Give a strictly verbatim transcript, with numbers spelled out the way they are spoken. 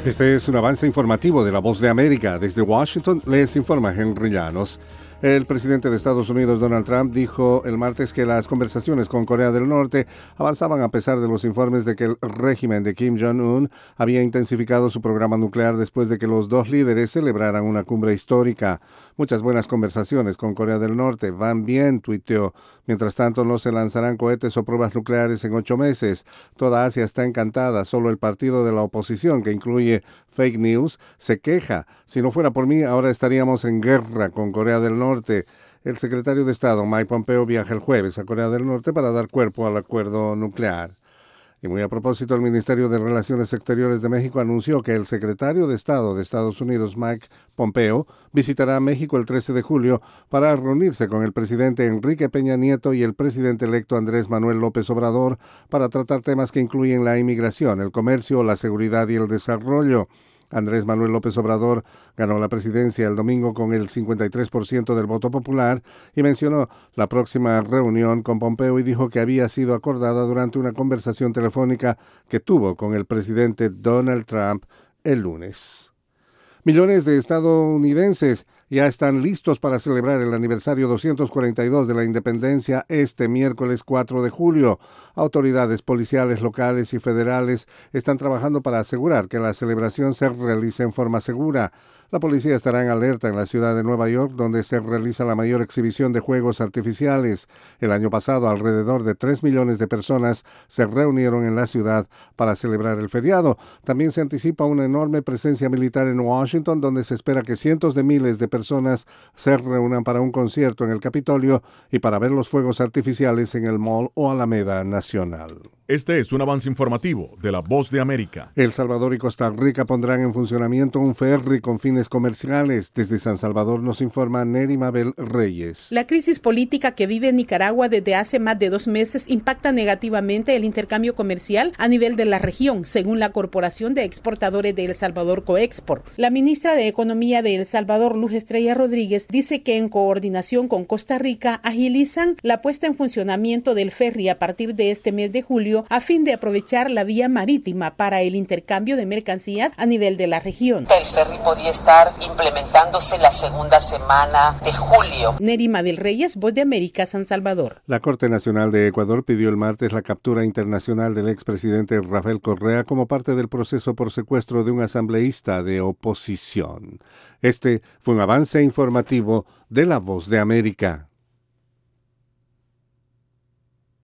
Este es un avance informativo de La Voz de América. Desde Washington les informa Henry Llanos. El presidente de Estados Unidos, Donald Trump, dijo el martes que las conversaciones con Corea del Norte avanzaban a pesar de los informes de que el régimen de Kim Jong-un había intensificado su programa nuclear después de que los dos líderes celebraran una cumbre histórica. Muchas buenas conversaciones con Corea del Norte. Van bien, tuiteó. Mientras tanto, no se lanzarán cohetes o pruebas nucleares en ocho meses. Toda Asia está encantada. Solo el partido de la oposición, que incluye fake news, se queja. Si no fuera por mí, ahora estaríamos en guerra con Corea del Norte. El secretario de Estado, Mike Pompeo, viaja el jueves a Corea del Norte para dar cuerpo al acuerdo nuclear. Y muy a propósito, el Ministerio de Relaciones Exteriores de México anunció que el secretario de Estado de Estados Unidos, Mike Pompeo, visitará México el trece de julio para reunirse con el presidente Enrique Peña Nieto y el presidente electo Andrés Manuel López Obrador para tratar temas que incluyen la inmigración, el comercio, la seguridad y el desarrollo. Andrés Manuel López Obrador ganó la presidencia el domingo con el cincuenta y tres por ciento del voto popular y mencionó la próxima reunión con Pompeo y dijo que había sido acordada durante una conversación telefónica que tuvo con el presidente Donald Trump el lunes. Millones de estadounidenses ya están listos para celebrar el aniversario doscientos cuarenta y dos de la independencia este miércoles cuatro de julio. Autoridades policiales locales y federales están trabajando para asegurar que la celebración se realice en forma segura. La policía estará en alerta en la ciudad de Nueva York, donde se realiza la mayor exhibición de fuegos artificiales. El año pasado, alrededor de tres millones de personas se reunieron en la ciudad para celebrar el feriado. También se anticipa una enorme presencia militar en Washington, donde se espera que cientos de miles de personas se reúnan para un concierto en el Capitolio y para ver los fuegos artificiales en el Mall o Alameda Nacional. Este es un avance informativo de La Voz de América. El Salvador y Costa Rica pondrán en funcionamiento un ferry con fines comerciales. Desde San Salvador nos informa Neri Mabel Reyes. La crisis política que vive Nicaragua desde hace más de dos meses impacta negativamente el intercambio comercial a nivel de la región, según la Corporación de Exportadores de El Salvador, Coexport. La ministra de Economía de El Salvador, Luz Estrella Rodríguez, dice que en coordinación con Costa Rica agilizan la puesta en funcionamiento del ferry a partir de este mes de julio a fin de aprovechar la vía marítima para el intercambio de mercancías a nivel de la región. El ferry podía estar implementándose la segunda semana de julio. Neri Mabel Reyes, Voz de América, San Salvador. La Corte Nacional de Ecuador pidió el martes la captura internacional del expresidente Rafael Correa como parte del proceso por secuestro de un asambleísta de oposición. Este fue un avance informativo de La Voz de América.